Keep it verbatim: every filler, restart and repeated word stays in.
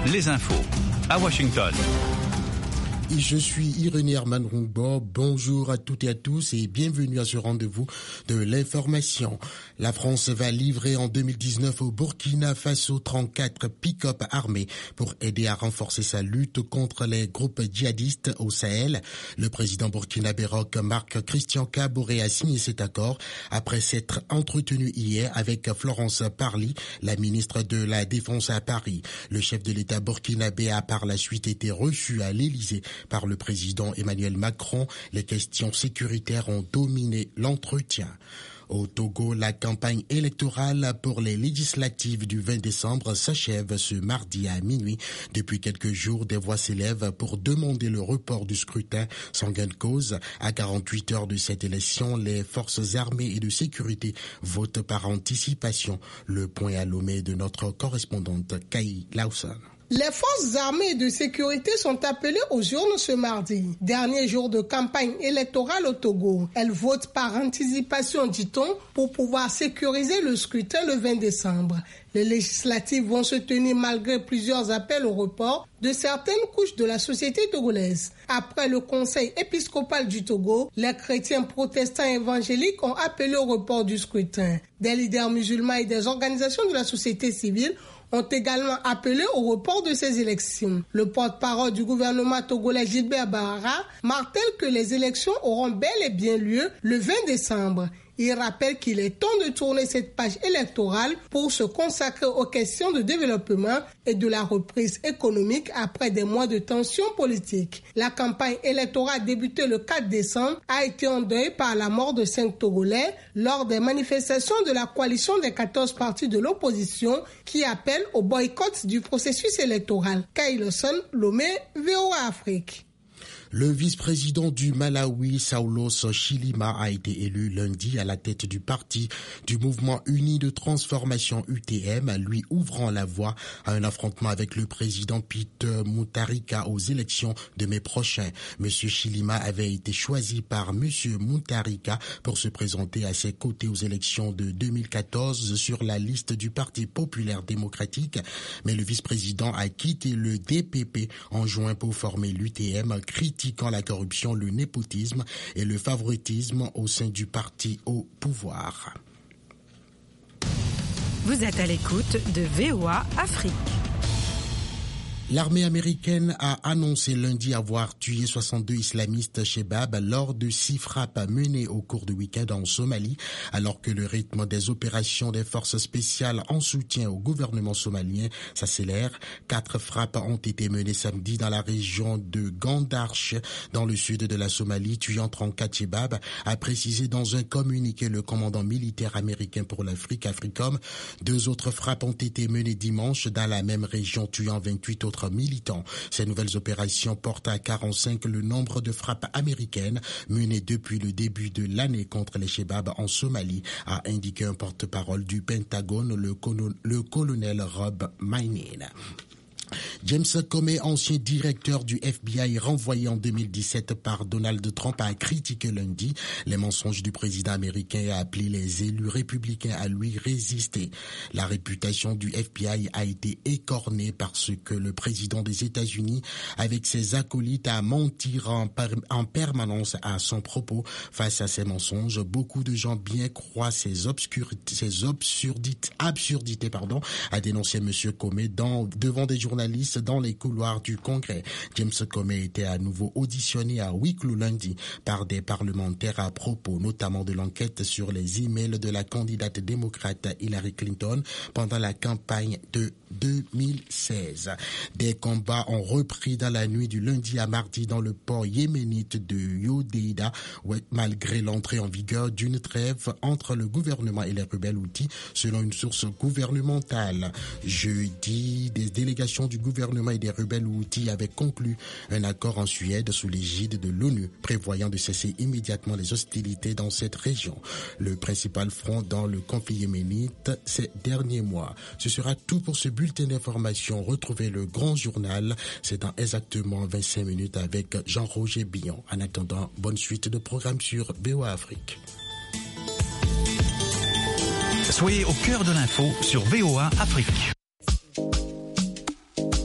les infos à Washington. Je suis Irénée Herman Rungbo. Bonjour à toutes et à tous et bienvenue à ce rendez-vous de l'information. La France va livrer en deux mille dix-neuf au Burkina Faso trente-quatre pick-up armés pour aider à renforcer sa lutte contre les groupes djihadistes au Sahel. Le président burkinabé roch Marc Christian Kaboré a signé cet accord après s'être entretenu hier avec Florence Parly, la ministre de la Défense à Paris. Le chef de l'État burkinabé a par la suite été reçu à l'Élysée par le président Emmanuel Macron. Les questions sécuritaires ont dominé l'entretien. Au Togo, la campagne électorale pour les législatives du vingt décembre s'achève ce mardi à minuit. Depuis quelques jours, des voix s'élèvent pour demander le report du scrutin sans gain de cause. À quarante-huit heures de cette élection, les forces armées et de sécurité votent par anticipation. Le point à Lomé de notre correspondante Kai Lawson. Les forces armées de sécurité sont appelées aux urnes ce mardi, dernier jour de campagne électorale au Togo. Elles votent par anticipation, dit-on, pour pouvoir sécuriser le scrutin le vingt décembre. Les législatives vont se tenir malgré plusieurs appels au report de certaines couches de la société togolaise. Après le conseil épiscopal du Togo, les chrétiens protestants évangéliques ont appelé au report du scrutin. Des leaders musulmans et des organisations de la société civile ont également appelé au report de ces élections. Le porte-parole du gouvernement togolais Gilbert Bahara martèle que les élections auront bel et bien lieu le vingt décembre. Il rappelle qu'il est temps de tourner cette page électorale pour se consacrer aux questions de développement et de la reprise économique après des mois de tensions politiques. La campagne électorale débutée le quatre décembre a été endeuillée par la mort de cinq Togolais lors des manifestations de la coalition des quatorze partis de l'opposition qui appellent au boycott du processus électoral. Kai Lawson, Lomé, V O A Afrique. Le vice-président du Malawi, Saulos Chilima, a été élu lundi à la tête du parti du Mouvement Uni de Transformation U T M, lui ouvrant la voie à un affrontement avec le président Peter Mutharika aux élections de mai prochain. Monsieur Chilima avait été choisi par Monsieur Mutharika pour se présenter à ses côtés aux élections de deux mille quatorze sur la liste du Parti populaire démocratique, mais le vice-président a quitté le D P P en juin pour former l'U T M, critiquant la corruption, le népotisme et le favoritisme au sein du parti au pouvoir. Vous êtes à l'écoute de V O A Afrique. L'armée américaine a annoncé lundi avoir tué soixante-deux islamistes Shebab lors de six frappes menées au cours du week-end en Somalie, alors que le rythme des opérations des forces spéciales en soutien au gouvernement somalien s'accélère. Quatre frappes ont été menées samedi dans la région de Gandarche, dans le sud de la Somalie, tuant trente-quatre Shebab, a précisé dans un communiqué le commandant militaire américain pour l'Afrique, AFRICOM. Deux autres frappes ont été menées dimanche dans la même région, tuant vingt-huit autres militants. Ces nouvelles opérations portent à quarante-cinq le nombre de frappes américaines menées depuis le début de l'année contre les Shebab en Somalie, a indiqué un porte-parole du Pentagone, le, colon, le colonel Rob Mineen. James Comey, ancien directeur du F B I renvoyé en deux mille dix-sept par Donald Trump, a critiqué lundi les mensonges du président américain et a appelé les élus républicains à lui résister. La réputation du F B I a été écornée parce que le président des États-Unis, avec ses acolytes, a menti en, per- en permanence à son propos. Face à ces mensonges, beaucoup de gens bien croient ces, obscurités, ces absurdités, absurdités pardon, a dénoncé M. Comey dans, devant des journalistes dans les couloirs du Congrès. James Comey était à nouveau auditionné à huis clos lundi par des parlementaires à propos notamment de l'enquête sur les emails de la candidate démocrate Hillary Clinton pendant la campagne de deux mille seize. Des combats ont repris dans la nuit du lundi à mardi dans le port yéménite de Hodeïda, malgré l'entrée en vigueur d'une trêve entre le gouvernement et les rebelles houthis, selon une source gouvernementale. Jeudi, des délégations du gouvernement et des rebelles houthis avaient conclu un accord en Suède sous l'égide de l'ONU, prévoyant de cesser immédiatement les hostilités dans cette région. Le principal front dans le conflit yéménite ces derniers mois. Ce sera tout pour ce bulletin d'information. Retrouvez le grand journal, c'est dans exactement vingt-cinq minutes avec Jean-Roger Billon. En attendant, bonne suite de programmes sur V O A Afrique. Soyez au cœur de l'info sur V O A Afrique.